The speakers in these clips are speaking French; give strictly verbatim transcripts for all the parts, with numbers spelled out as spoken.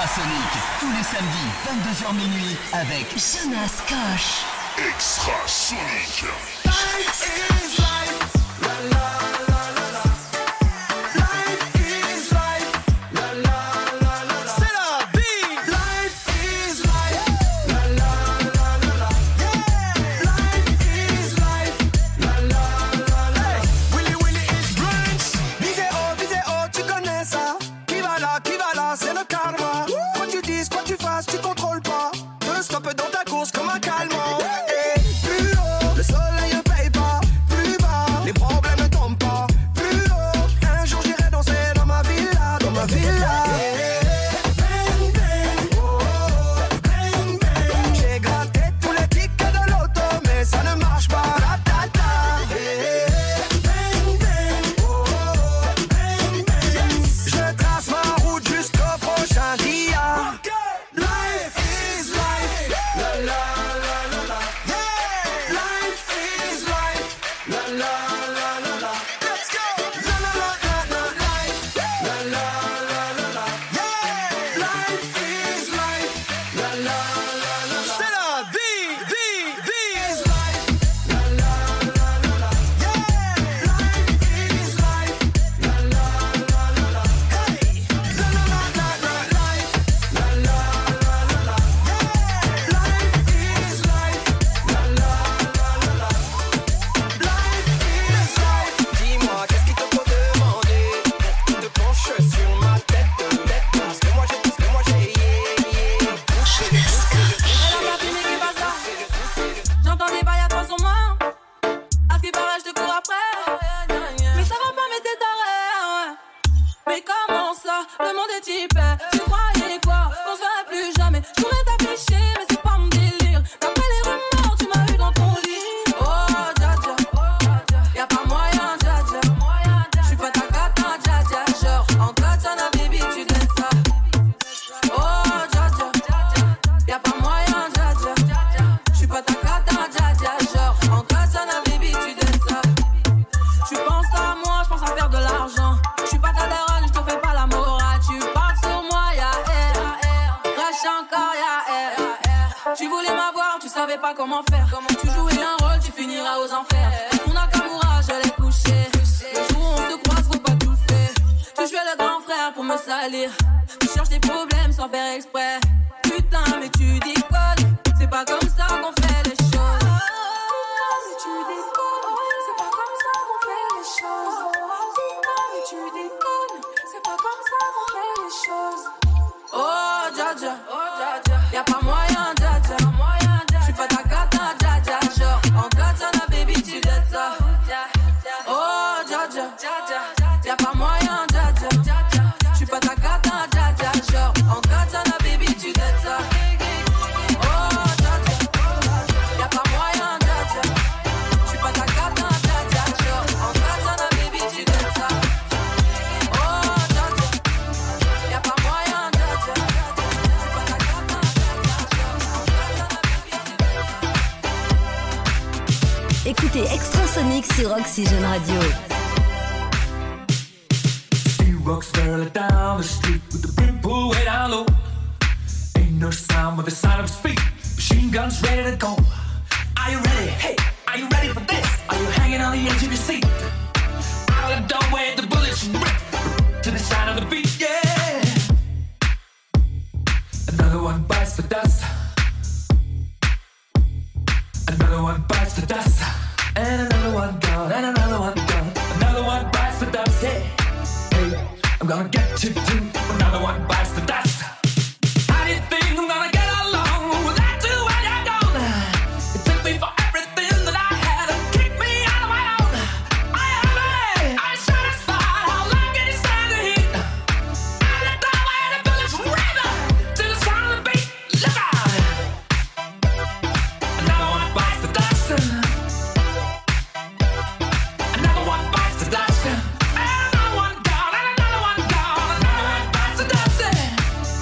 Sonic, tous les samedis, vingt-deux heures minuit, avec Jonas Koch. Extra Sonic. Life is life, la la la la la. Life is life, la la la la la. C'est la vie. Life is life, la la la la la. Yeah. Life is life, la la la la la. Willy Willy is brunch. Visez haut, visez haut, tu connais ça. Qui va là, qui va là, c'est le karma. Quoi tu dises, quoi tu fasses, tu contrôles pas. Te stoppe dans ta course comme un calmant. Et plus haut, le soleil ne paye pas. Plus bas, les problèmes ne tombent pas. Plus haut, un jour j'irai danser dans ma villa, dans ma villa. Bang bang, oh oh, bang bang. J'ai gratté tous les tickets de l'auto, mais ça ne marche pas. La ta ta. Bang bang, oh oh, bang bang. Je trace ma route jusqu'au prochain dia. Life is life, la la la la la. Yeah, life is life, la la la la la. Let's go, la la la la la. Life, la la la la la. Yeah, life is life, la la la la la. C'est la vie, vie, vie is life, la la la la la. Yeah, life is life, la la la la la. Hey, la la la la la. Life, la la la la la. Yeah, life is life, la la la la la. Life is life. Dis-moi, qu'est-ce qu'il te faut demander? Qu'est-ce qui te penche sur ma tête? Tête, parce que moi j'ai, parce que moi j'ai, yeah, yeah. Elle a fini qui passe là. J'entends des bails à toi sur moi. À ce qui paraît, je te cours après. Mais ça va pas, mais t'es taré, ouais. Mais comment ça, le monde est hyper. Tu croyais quoi, qu'on se verrait plus jamais. Je pourrais t'afficher, mais c'est pas mon délire. D'après les rumeurs, tu m'as eu dans ton lit. Oh, dja dja, y'a pas moyen, dja dja. J'suis pas ta cata, dja dja. Genre, en katana, baby, tu donnes ça. Oh, dja dja, y'a pas moyen, dja dja. J'suis pas ta cata, dja dja. Genre, en katana, baby, tu donnes ça. Tu penses à moi, j'pense à faire de l'argent. J'suis pas ta daronne, j'te fais pas la morale. Tu parles sur moi, y'a air. Crache encore, y'a air. Tu voulais m'avoir, tu savais pas comment faire. Tu jouais un rôle, tu finiras aux enfers. Mon Nakamura, je l'ai couché. Le jour où on se croise, faut pas tout faire. Tu jouais le grand frère pour me salir. Tu cherches des problèmes sans faire exprès. Putain, mais tu déconnes. C'est pas comme ça qu'on fait les choses. Mais tu déconnes. C'est pas comme ça qu'on fait les choses. Putain, mais tu déconnes. C'est pas comme ça qu'on fait les choses. Oh, dja dja. Y'a pas moyen, dja dja. J'suis pas ta cata, dja dja. Genre, en katana, baby, tu dettes ça. Oh, dja dja. Y'a pas moyen, dja dja. J'suis pas ta cata, dja dja. Genre, en katana, baby, tu dettes ça. Oh, dja dja. Y'a pas moyen, dja dja. J'suis pas ta cata, dja dja. Genre, en katana, baby, tu dettes ça. Oh, dja dja. Y'a pas moyen, dja dja. J'suis pas ta cata, dja dja. Genre, en katana, baby, tu dettes ça. Écoutez Extra Sonic sur Oxygène Radio. See rocks barely down the street with the big pool way down low. Ain't no sound but the sound of speed. Machine guns ready to go. Are you ready? Hey, are you ready for this? Are you hanging on the edge of your seat? Out of the doorway, the bullets rip to the sound of the beat. Yeah. Another one bites the dust. Another one bites the dust. And another one gone. And another one gone. Another one bites the dust. Yeah. Hey, I'm gonna get you too. Another one bites the dust. How do you think I'm gonna get along without you when you're gone? You took me for everything that I had and kicked me out of my own. Are you happy? Are you satisfied? How long can you stand the heat? Out of the doorway, the bullets rip to the sound of the beat. Look out! Another one bites the dust. Another one bites the dust. And another one gone. And another one gone. Another one bites the dust.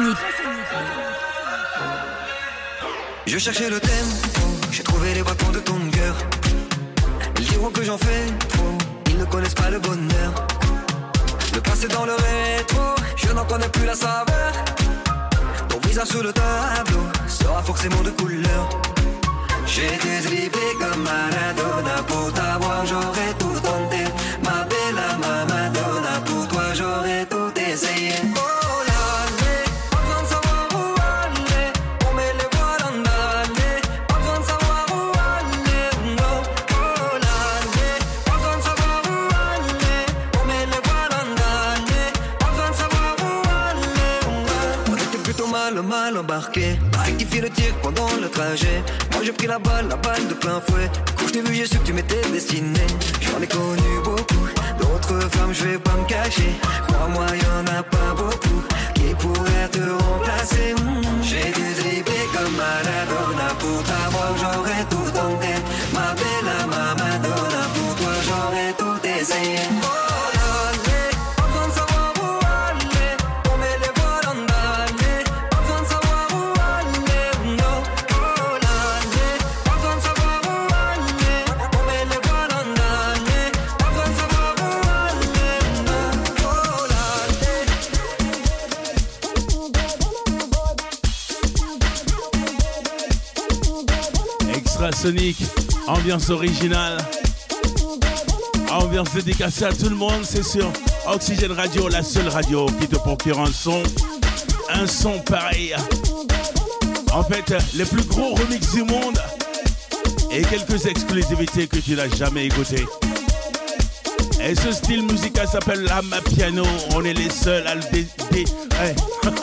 Extrasonic. Je cherchais le tempo, j'ai trouvé les battements de ton cœur. Ils diront que j'en fais trop, ils ne connaissent pas le bonheur. Le passé dans le rétro, je n'en connais plus la saveur. Ton visage sur le tableau sera forcément de couleur. J'ai été dribbé comme Maradona. Pour t'avoir j'aurais tout tenté. Ma bella, ma Madonna. Pour toi j'aurais tout essayé. Oh l'année, pas besoin de savoir où aller. On met les voiles en allée. Pas besoin de savoir où aller, no. Oh l'année, pas besoin de savoir où aller. On met les voiles en allée. Pas besoin de savoir où aller, no. On était plutôt mal, mal embarqué. Rectifier le tir pendant le trajet. Moi j'ai pris la balle, la balle de plein fouet. Quand je t'ai vu j'ai su que tu m'étais destiné. J'en ai connu beaucoup, d'autres femmes je vais pas me cacher. Crois-moi y'en a pas beaucoup qui pourraient te remplacer. mmh. J'ai été dribbé comme Maradona. Pour t'avoir j'aurais tout tenté. Ma bella, ma Madonna. Pour toi j'aurais tout essayé. Oh l'année, pas besoin de savoir où aller. On met les voiles en allée. Pas besoin de savoir où aller, no. Oh l'année, pas besoin de savoir où aller. On met les voiles en allée. Pas besoin de savoir où aller, no. Oh l'année. Extrasonic, ambiance originale, ambiance dédicacée à tout le monde, c'est sur Oxygène Radio, la seule radio qui te procure un son, un son pareil. En fait, les plus gros remix du monde et quelques exclusivités que tu n'as jamais écoutées. Et ce style musical s'appelle l'Amapiano. On est les seuls à le dé... dé... Ouais.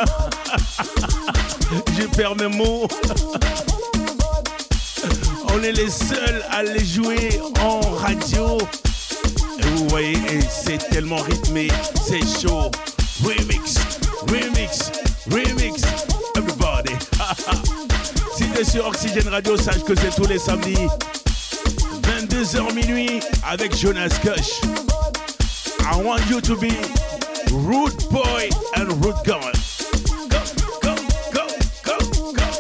Je perds mes mots. On est les seuls à les jouer en radio. Et vous voyez, et c'est tellement rythmé, c'est chaud. Remix, remix, remix, everybody. Si t'es sur Oxygène Radio, sache que c'est tous les samedis, vingt-deux heures minuit, avec Jonas Kush. I want you to be rude boy and rude girl. Go, go, go, go, go.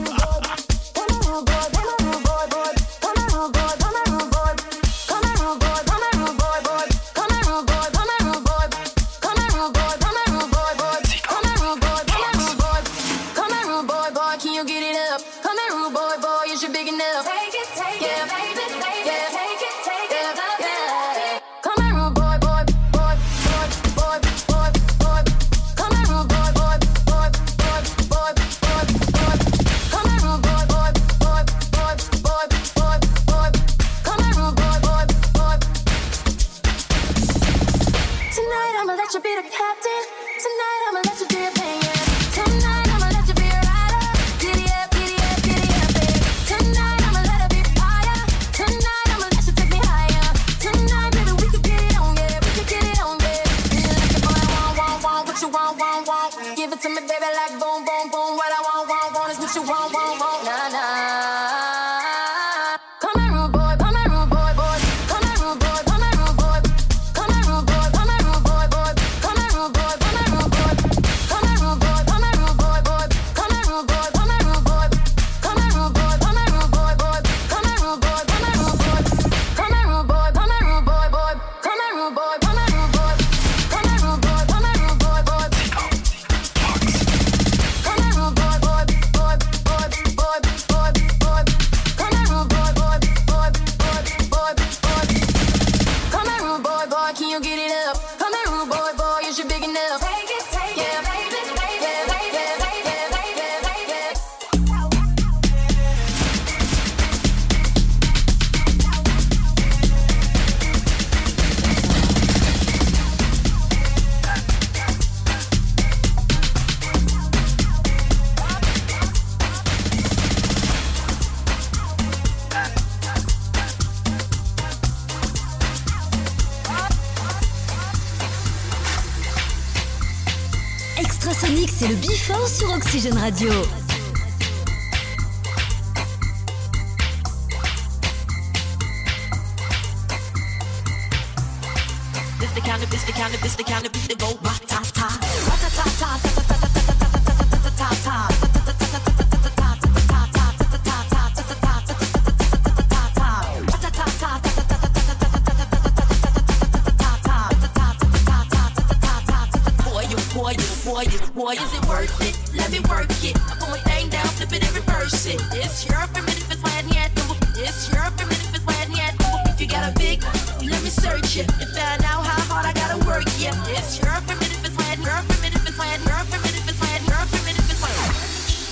Extrasonic, c'est le Before sur Oxygène Radio. This the kind of, this the kind of, this the kind of beat that go ba ta ta, ba ta ta ta ta ta ta ta ta ta ta ta ta. it. I put my thing down, flip it and reverse it. It's your primitive, it's why I need to. It's your primitive, it's why I need to. If you got a big, you let me search it and find out how hard I gotta work. Yeah, it's your primitive, it's why I need. Your primitive, it's why I need. Your primitive, it's why I need. Your primitive, it's why I need.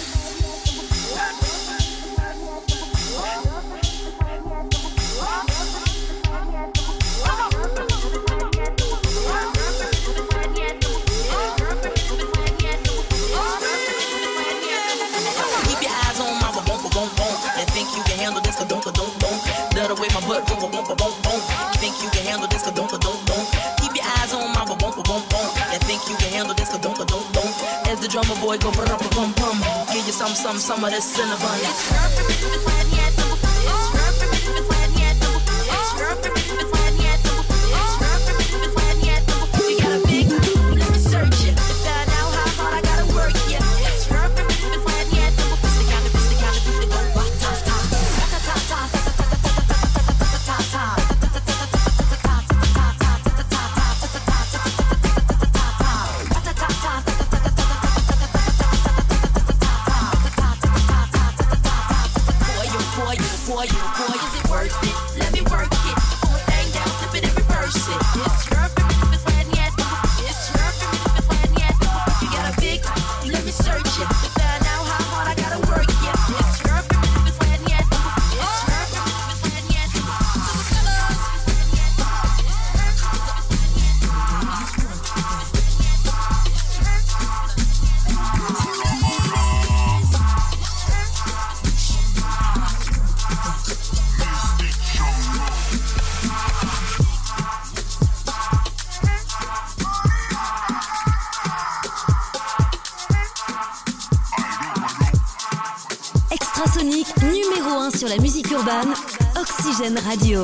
Think you can handle this, ka don't, ka don't, don't. Love the way my butt go, boom, boom, boom, boom. Think you can handle this, ka don't, ka don't, don't. Keep your eyes on my boom, boom, boom, boom. Yeah, think you can handle this, ka don't, ka don't, don't. As the drummer boy go, brum, brum, brum. Give you some, some, some of this cinnamon. It's your primitive, it's why I need to. It's your primitive, it's why I need to. It's your primitive, it's why I need to. It's your primitive, it's why I need to. If you got a big, let me search it to find out how hard I gotta work. Yeah, it's your primitive, it's why I need to. It's the kind of, it's the kind of, it's the kind of. Boy, you, boy, is it worth it? Let me work it. Pull a thing down, flip it and reverse it. It's your primitive, it's why I need to. It's your primitive, it's why I need to. If you got a big, you let me search it to find out how hard I gotta work. Yeah, it's your primitive, it's why I need to. It's your primitive, it's why I need to. Extrasonic numéro un sur la musique urbaine, Oxygène Radio.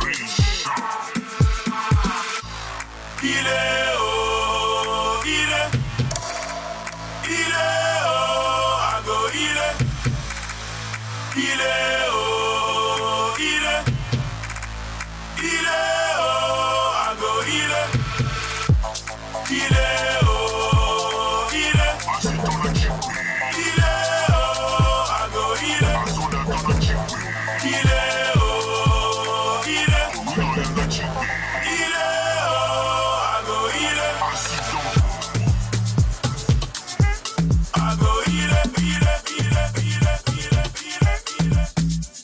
Il est haut, il est, il est haut, I go, il est, il est haut, il est, il est haut, I go, il est, il est haut, il est, il est haut, I go, il est, il est haut, il est, il est. I go,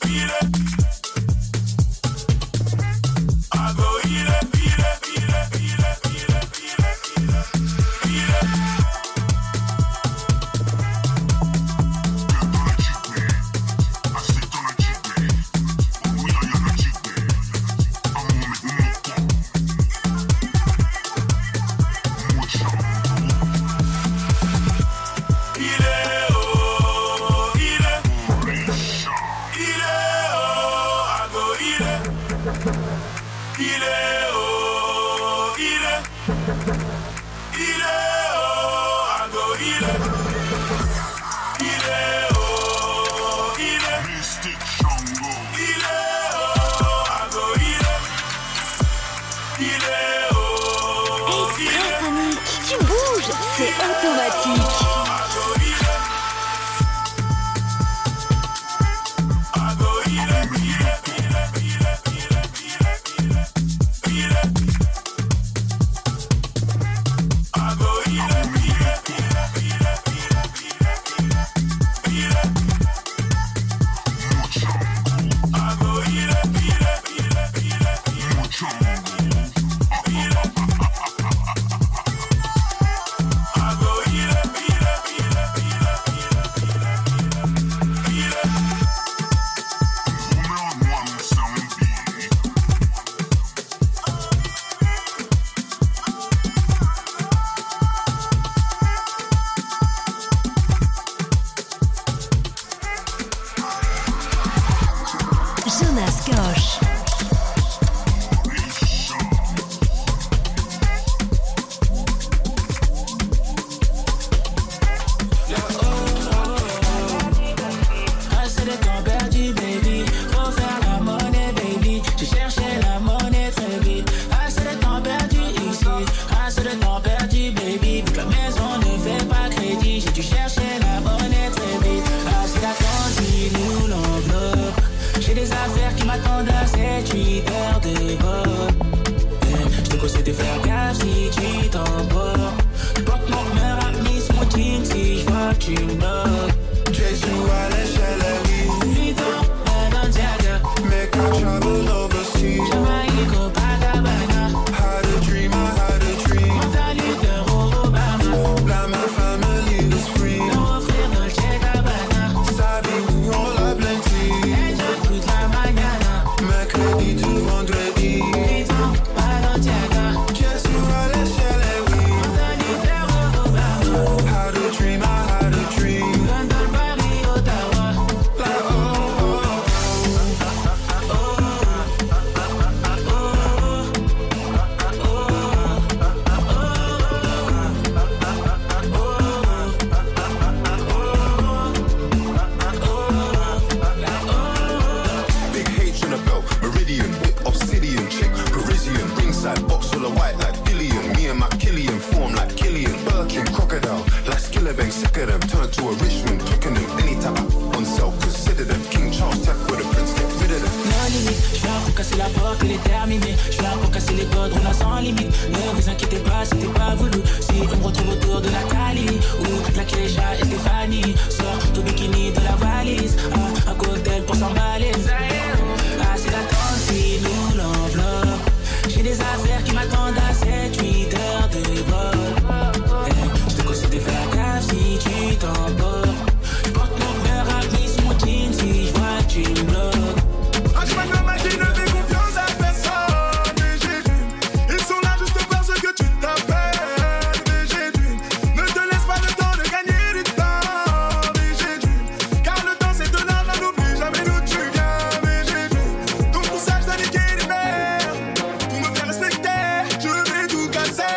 t'inquiétez pas, c'était pas voulu. Si on me retrouve autour de la Cali ou de la Keisha et Stéphanie, sors ton bikini de la valise, ah, un cocktail pour s'emballer. Ah, c'est la tendance, nous l'enveloppe. J'ai des affaires qui m'attendent à sept huit heures de vol. Hey, je te conseille de faire la gaffe si tu t'emportes. Je porte mon verre à vie sur mon jean si je vois que tu me bloques. Ah, je m'imagine, ne fais confiance à personne. Mais j'ai dû, ils sont là juste parce que tu t'appelles. Mais j'ai dû, ne te laisse pas le temps de gagner du temps. Mais j'ai dû, car le temps c'est de l'argent, n'oublie jamais d'où tu viens. Mais j'ai dû, donc pour ça je dois niquer les mères. Pour me faire respecter, je vais tout casser.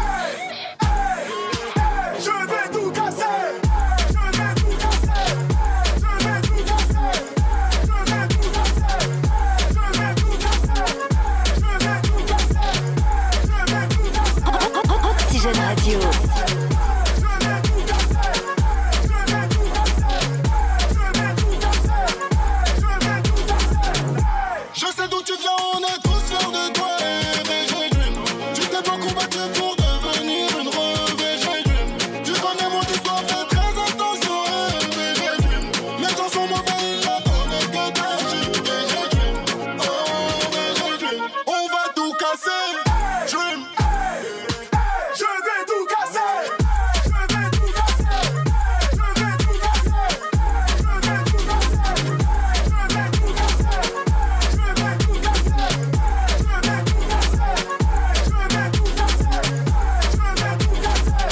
Je vais tout casser. Je vais tout casser. Je vais tout casser. Je vais tout casser. Je vais tout casser. Je vais tout casser. Je vais tout casser. Oxygène Radio. Je vais tout casser. Je vais tout casser. Je vais tout casser. Je vais tout casser. Je sais d'où tu viens, on est tous fiers de toi. Et j'ai dream. Tu t'es beaucoup battu pour devenir une revue. J'ai dream. Tu connais mon histoire, fais très attention. Et j'ai dream. Les gens sont mauvais, ils attendent que t'agis. Et j'ai dream. Oh, et j'ai dream. On va tout casser. Dream. Je vais tout casser. Je vais tout casser. Je vais tout casser. Je vais tout casser. Je vais tout casser. Je vais tout casser. Je vais tout casser. Je vais tout casser. Je vais tout casser. Je vais tout casser. Je vais tout casser.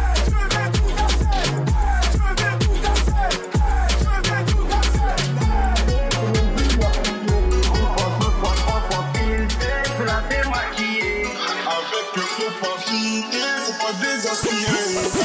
Je la démaquiller. Avec le faux papier, c'est pas désaspiré.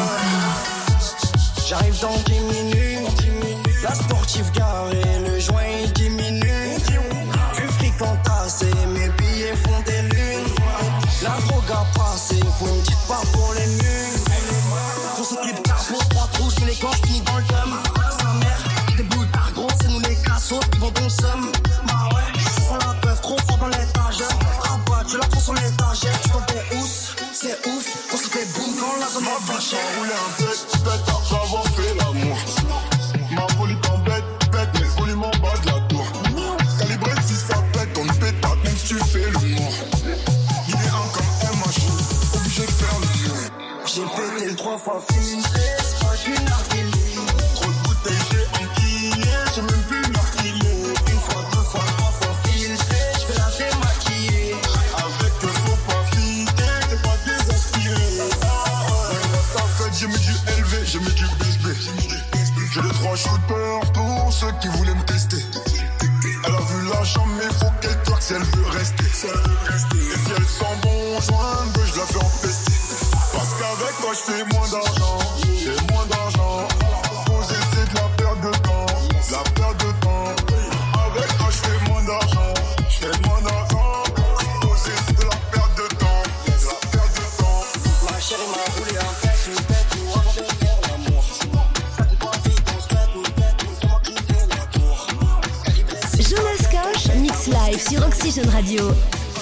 J'arrive dans dix minutes. La sportive garée, le joint il diminue. Du fric entassé, mes billets font des lunes. La drogue a passé, faut une petite part pour les nuls. Grosse clip carbo, trois trous, je les gants, j'finis dans le thème. Sa mère, des boules d'art gros, c'est nous les cassos qui vont bon somme. Bah ouais, je sens la peuf trop fort dans l'étagère. Ah bah, tu la prends sur l'étagère, tu t'en fais housse, c'est ouf. Quand ça fait boum, quand la zone va fâcher. Rouler un bec, bête après avoir fait l'amour. Ma folie t'embête, bête, mais folie m'en bas de la tour. Calibré si ça pète, on pète pas même si tu fais le mort. Il est un comme un machin, obligé de faire le mieux. J'ai pété le trois fois fine, c'est pas qu'une narguilée. Trop de bouteilles, j'ai enquillé, j'ai même plus narguilé. Une fois, deux fois, trois fois filtré, je vais la démaquiller. Avec le faux pas fidé, c'est pas désaspiré. Dans ta fête, j'ai mis du L V, j'ai mis du B S B. J'ai les trois shooters pour ceux qui voulaient me tester. Elle a vu la chambre, mais faut qu'elle claque si elle veut rester. Et si elle sent bon joint, ben je la fais empester. Parce qu'avec toi, je fais moins d'argent. J'ai moins d'argent. Poser, c'est de la perte de temps. De la perte de temps. Avec toi, je fais moins d'argent. Je fais moins d'argent. Poser, c'est de la perte de temps. De la perte de temps. Ma chérie m'a roulé un pet, une pète ou avant de faire l'amour. Ça dit pas vite, on se pète ou se pète, ou c'est moi qui fais la tour. Calibré, c'est Jonas Koch, mix live sur Oxygène Radio.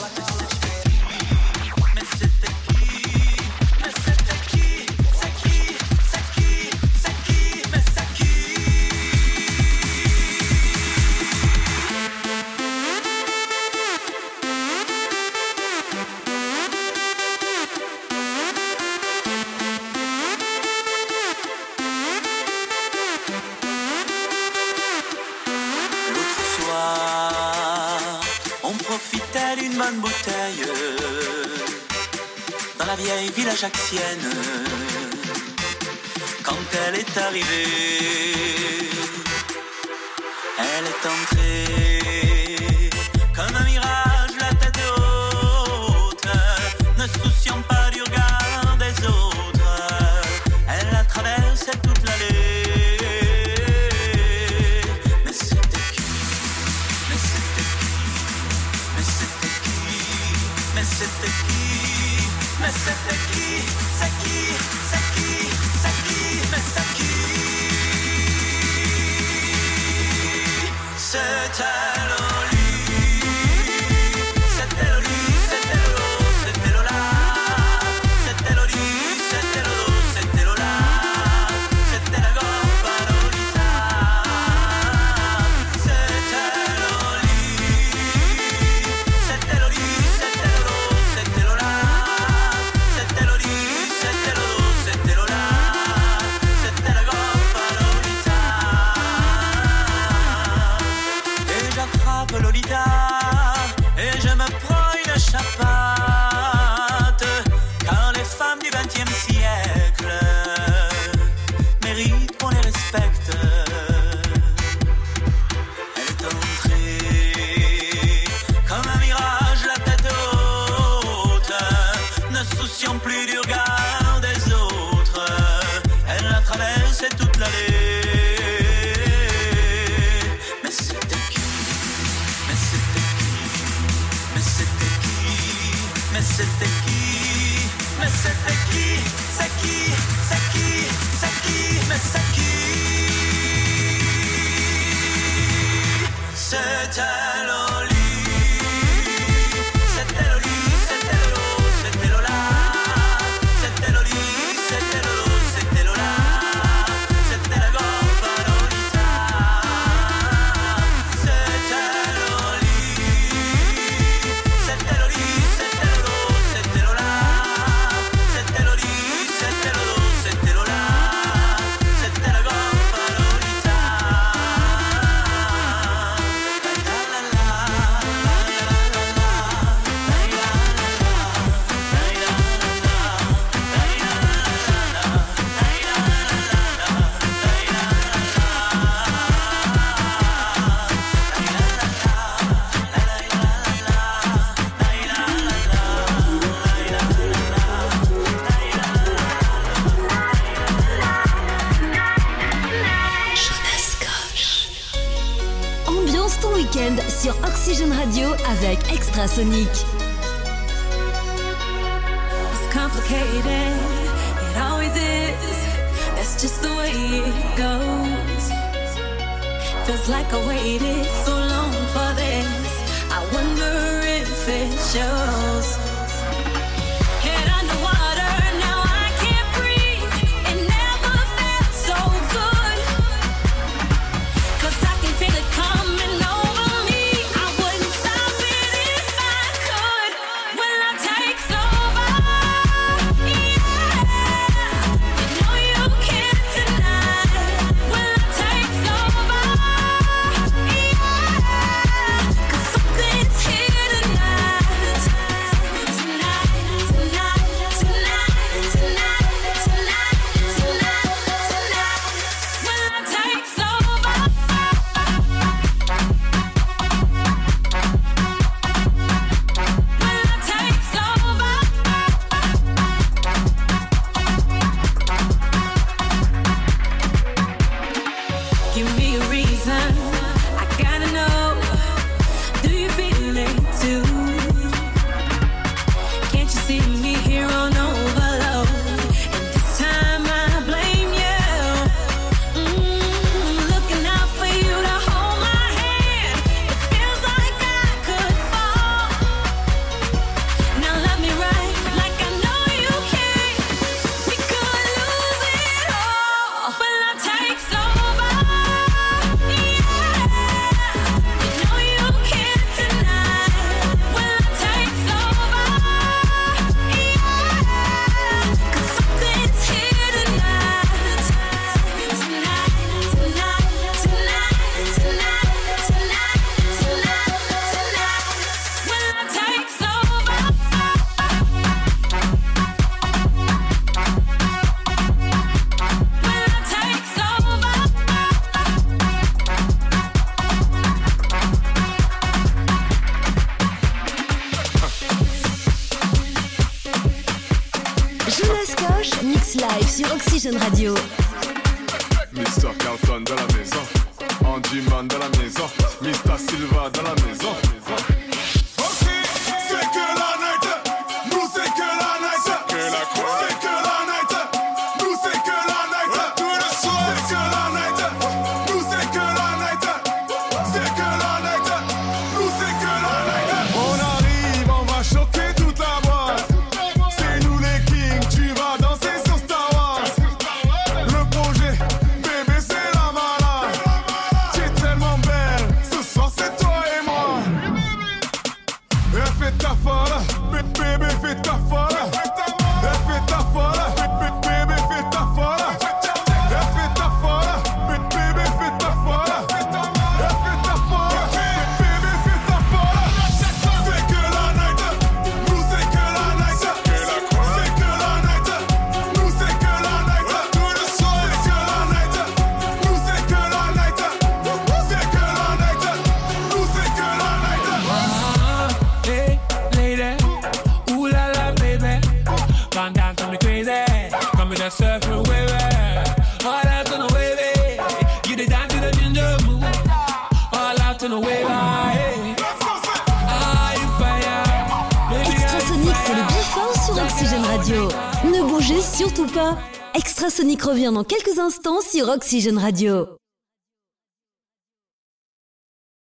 bonne bouteille dans la vieille ville ajaxienne. Quand elle est arrivée, elle est entrée comme un mirage, la tête haute, ne souciant pas du regard des autres. Elle a traversé toute l'allée. Mais c'était qui? Mais c'était qui? Mais c'était qui? Mais c'était qui? Mais c'était qui? C'est qui? C'est qui? C'est qui? Mais c'est qui? C'était Loli. C'était Loli, c'était Lolo, c'était Lola. Sur Oxygène Radio avec Extrasonic. It's complicated, it always is. That's just the way it goes. Feels like I waited so long for this. I wonder if it shows. Head underwater, now I can't breathe. It never felt so good. 'Cause I can feel it coming on. Sur Oxygène Radio. mister Carlton dans la maison, Andy Man dans la maison, mister Silva dans la maison. Ok, c'est que la night, nous c'est que la night, que la quoi? C'est que la night, nous c'est que la night, tout le soir c'est que la night, nous c'est que la night, c'est que la night, nous c'est que la night. On arrive, on va choquer toute la boîte. C'est nous les kings, tu vas danser sur Star Wars. Le projet, bébé c'est la malade. Tu es tellement belle, ce soir c'est toi et moi. Elle fait ta folle, bébé fait ta folle. Elle fait ta folle, bébé fait ta folle. Elle fait ta folle, bébé fait ta folle. Elle fait ta folle, bébé fait ta folle. C'est que la night, nous c'est que la night. C'est que la night, nous c'est que la night. Tout le soir c'est que la night, nous c'est que la night. C'est que la night, nous c'est que la night. Hey, lady, ooh la la, baby, calm down, tell me crazy, come with that surfer wavy, all out on the wavy, you the dance to the ginger move, all out on the wavy, hey, high fire, baby, Extrasonic, c'est le Before sur Oxygène Radio. Ne bougez surtout pas. Extrasonic revient dans quelques instants sur Oxygène Radio.